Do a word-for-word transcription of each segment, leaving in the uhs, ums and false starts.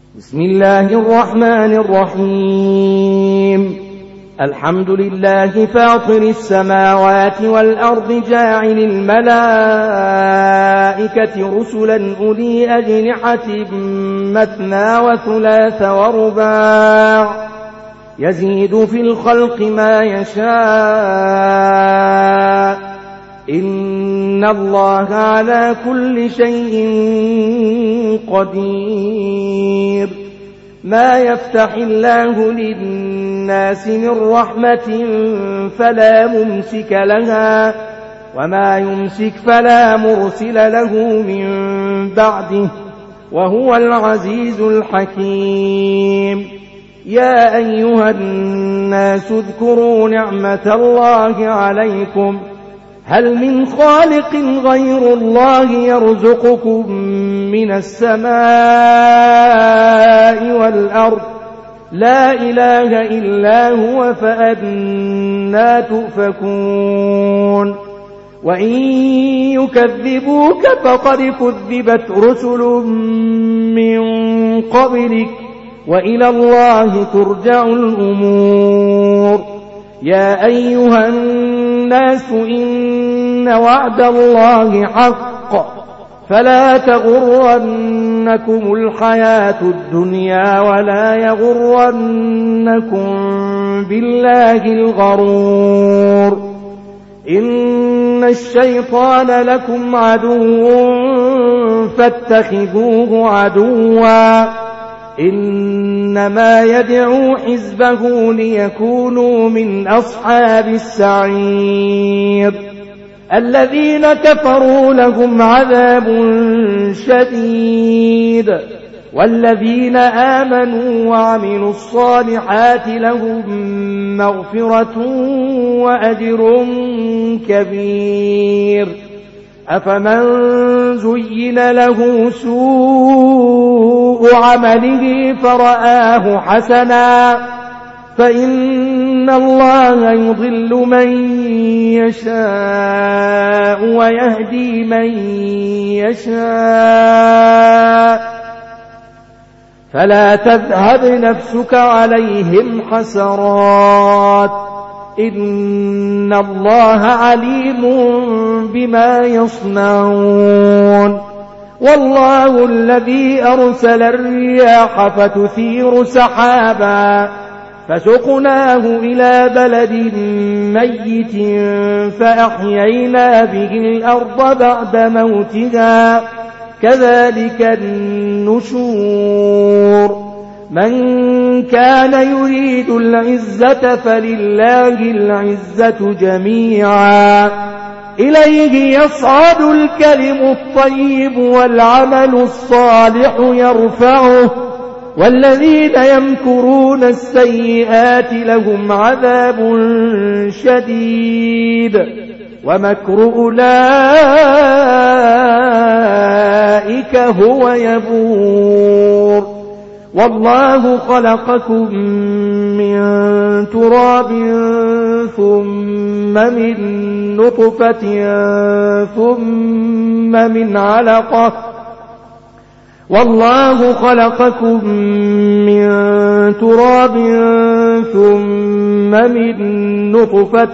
بسم الله الرحمن الرحيم. الحمد لله فاطر السماوات والأرض جاعل الملائكة رسلا أولي أجنحة مثنى وثلاث ورباع يزيد في الخلق ما يشاء إن الله على كل شيء قدير. ما يفتح الله للناس من رحمة فلا ممسك لها وما يمسك فلا مرسل له من بعده وهو العزيز الحكيم. يا أيها الناس اذكروا نعمة الله عليكم هل من خالق غير الله يرزقكم من السماء والأرض لا إله إلا هو فأنى تؤفكون. وإن يكذبوك فقد كذبت رسل من قبلك وإلى الله ترجع الأمور. يا أيها الناس إن وعد الله حق فلا تغرنكم الحياة الدنيا ولا يغرنكم بالله الغرور. إن الشيطان لكم عدو فاتخذوه عدوا إنما يدعو حزبه ليكونوا من أصحاب السعير. الذين كفروا لهم عذاب شديد والذين آمنوا وعملوا الصالحات لهم مغفرة وأجر كبير. أفمن زين له سوء عمله فرآه حسنا فإن الله يضل من يشاء ويهدي من يشاء فلا تذهب نفسك عليهم حسرات إن الله عليم بما يصنعون. والله الذي أرسل الرياح فتثير سحابا فسقناه إلى بلد ميت فأحيينا به الأرض بعد موتها كذلك النشور. من كان يريد العزة فلله العزة جميعا إليه يصعد الكلم الطيب والعمل الصالح يرفعه والذين يمكرون السيئات لهم عذاب شديد ومكر أولئك هو يبور. والله خلقكم من تراب ثم من نطفة ثم من علقة والله خلقكم من تراب ثم من نطفة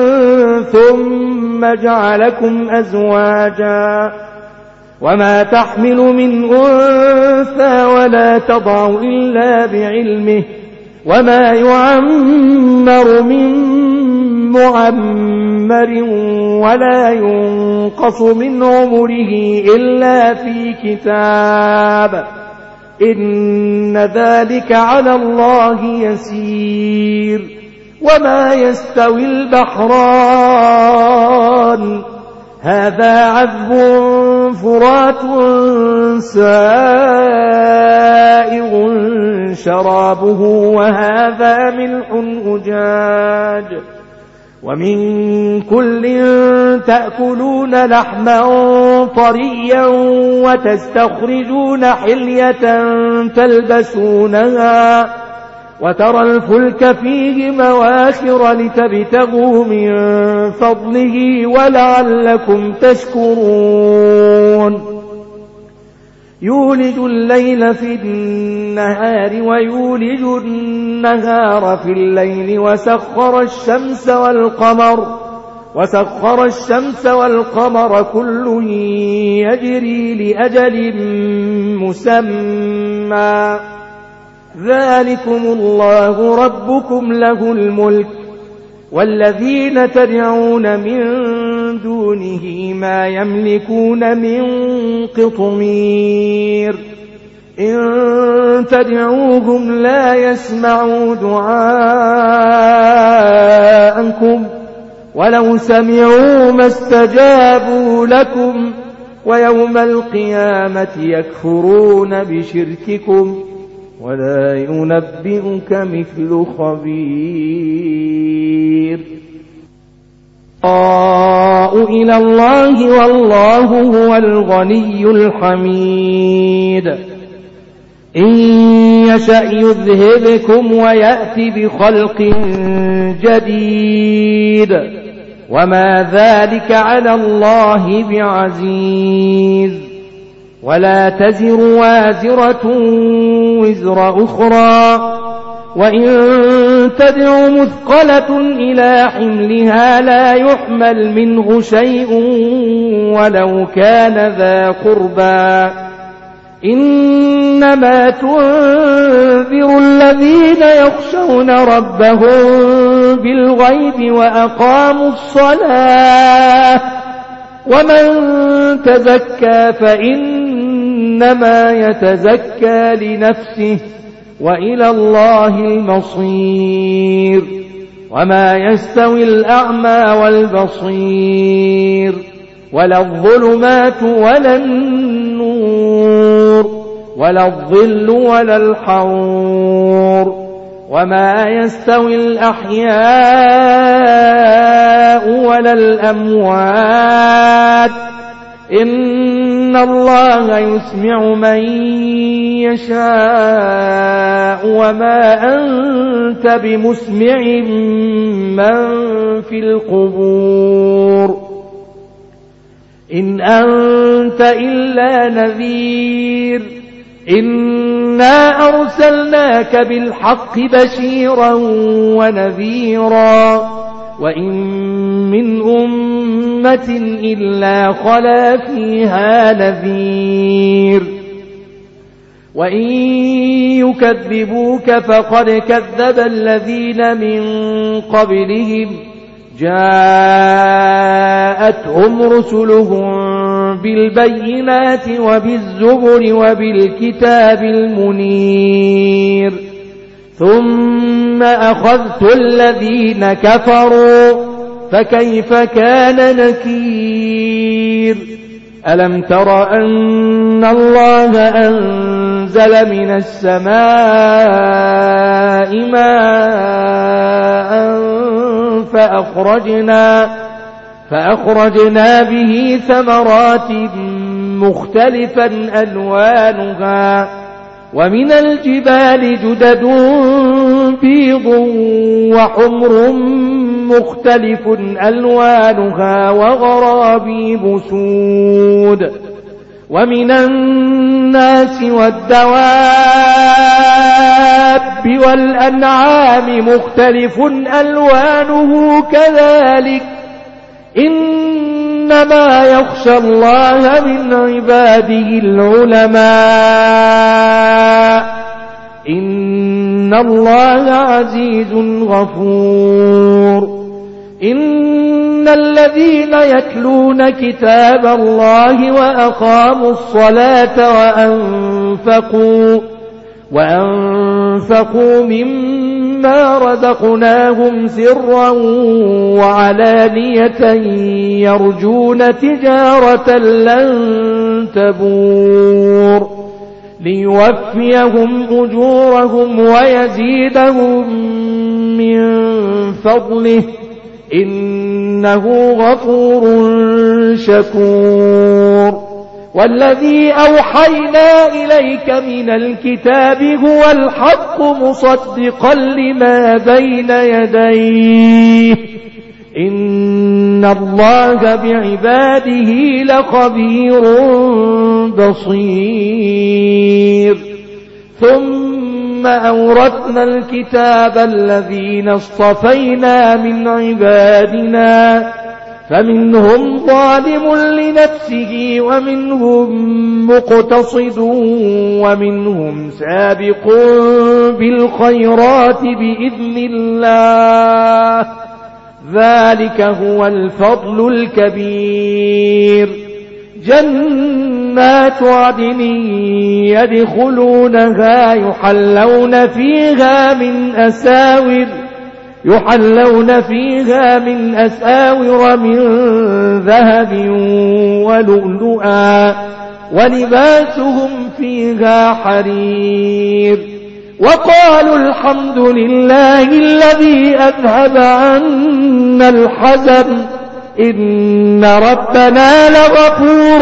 ثم جعلكم أزواجا وما تحمل من أنثى ولا تضع إلا بعلمه وما يعمر من معمر ولا ينقص من عمره إلا في كتاب إن ذلك على الله يسير. وما يستوي البحران هذا عذب فرات سائغ شرابه وهذا ملح أجاج ومن كل تأكلون لحما طريا وتستخرجون حلية تلبسونها وترى الفلك فيه مواخر لتبتغوا من فضله ولعلكم تشكرون. يولج الليل في النهار ويولج النهار في الليل وسخر الشمس والقمر وسخر الشمس والقمر كل يجري لأجل مسمى ذلكم الله ربكم له الملك والذين تدعون من دونه ما يملكون من قطمير إن تدعوهم لا يسمعوا دعاءكم ولو سمعوا ما استجابوا لكم ويوم القيامة يكفرون بشرككم ولا ينبئك مثل خبير إلى الله والله هو الغني الحميد إن يشأ يذهبكم ويأتي بخلق جديد وما ذلك على الله بعزيز ولا تزر وازرة وزر أخرى وإن تدع مثقلة إلى حملها لا يحمل منه شيء ولو كان ذا قربى إنما تنذر الذين يخشون ربهم بالغيب وأقاموا الصلاة ومن تزكى فإنما يتزكى لنفسه وإلى الله المصير وما يستوي الأعمى والبصير ولا الظلمات ولا النور ولا الظل ولا الحرور وما يستوي الأحياء ولا الأموات إن الله يسمع من يشاء وما أنت بمسمع من في القبور إن أنت إلا نذير إنا أرسلناك بالحق بشيرا ونذيرا وإن من أمة إلا خلا فيها نذير وإن يكذبوك فقد كذب الذين من قبلهم جاءتهم رسلهم بالبينات وبالزبر وبالكتاب المنير ثم أخذت الذين كفروا فكيف كان نكير ألم تر أن الله أنزل من السماء ماء فأخرجنا فأخرجنا به ثمرات مختلفا ألوانها ومن الجبال جدد بيض وحمر مختلف ألوانها وغرابيب سود ومن الناس والدواب والأنعام مختلف ألوانه كذلك إنما يخشى الله من عباده العلماء إن الله عزيز غفور إن الذين يتلون كتاب الله وأقاموا الصلاة وأنفقوا وأنفقوا مما رزقناهم سرا وعلانية يرجون تجارة لن تبور ليوفيهم أجورهم ويزيدهم من فضله إنه غفور شكور والذي أوحينا إليك من الكتاب هو الحق مصدقا لما بين يديه إن إن الله بعباده لخبير بصير. ثم أورثنا الكتاب الذين اصطفينا من عبادنا فمنهم ظالم لنفسه ومنهم مقتصد ومنهم سابق بالخيرات بإذن الله ذلك هو الفضل الكبير. جنات عدن يدخلونها يحلون فيها من أساور يحلون فيها من أساور من ذهب ولؤلؤا ولباسهم فيها حرير. وقالوا الحمد لله الذي أذهب عنا الحزن إن ربنا لغفور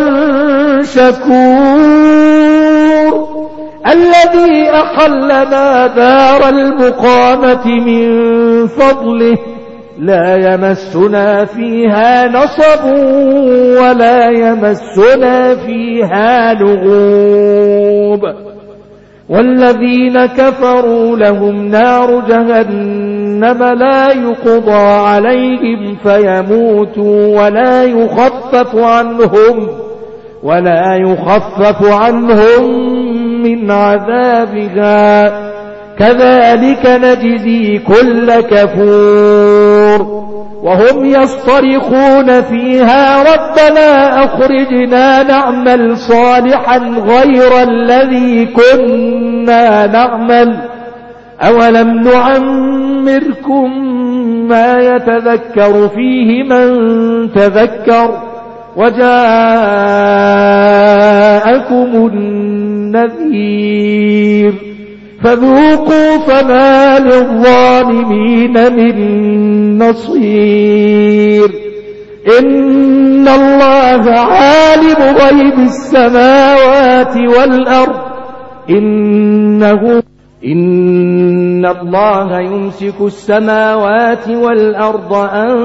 شكور. الذي أحلنا دار المقامة من فضله لا يمسنا فيها نصب ولا يمسنا فيها لغوب. والذين كفروا لهم نار جهنم لا يقضى عليهم فيموتوا ولا يخفف عنهم ولا يخفف عنهم من عذابها كذلك نجزي كل كفور. وهم يصطرخون فيها ربنا أخرجنا نعمل صالحا غير الذي كنا نعمل أولم نعمركم ما يتذكر فيه من تذكر وجاءكم النذير فذوقوا فما للظالمين من نصير. إن الله عالم غيب السماوات والأرض إنه إن الله يمسك السماوات والأرض أن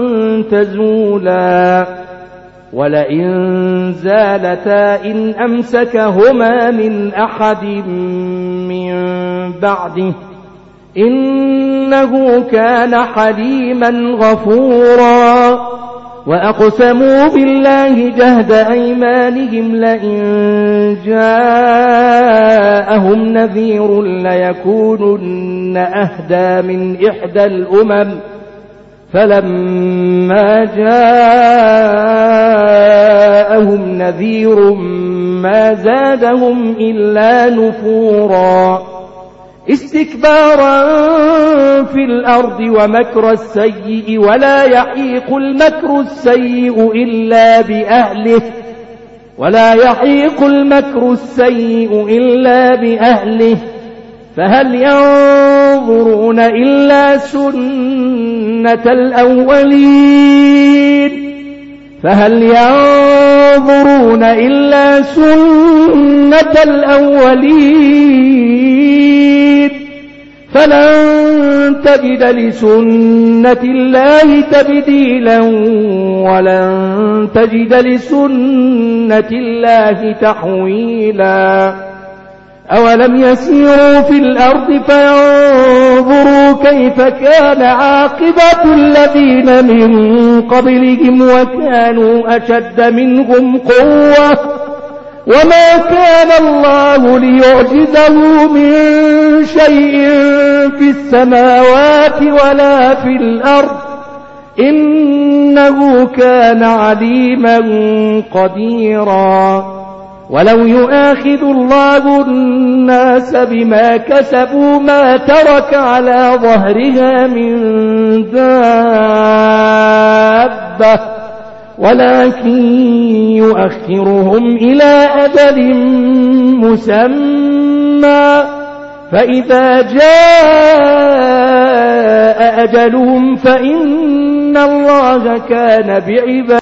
تزولا ولئن زالتا إن أمسكهما من أحد من بعده إنه كان حليما غفورا. وأقسموا بالله جهد أيمانهم لئن جاءهم نذير ليكونن أهدى من إحدى الأمم فلما جاءهم نذير ما زادهم إلا نفورا استكبارا في الأرض ومكر السيء ولا يحيق المكر السيء إلا بأهله ولا يحيق المكر السيء إلا بأهله فهل ينظرون إلا سنة الأولين فهل ينظرون إلا سنة الأولين فلن تجد لسنة الله تبديلا ولن تجد لسنة الله تحويلا. أولم يسيروا في الأرض فينظروا كيف كان عاقبة الذين من قبلهم وكانوا أشد منهم قوة وما كان الله ليعجزه من شيء في السماوات ولا في الأرض إنه كان عليما قديرا. ولو يؤاخذ الله الناس بما كسبوا ما ترك على ظهرها من دابة ولكن يؤخرهم إلى أجل مسمى فإذا جاء أجلهم فإن الله كان بعباده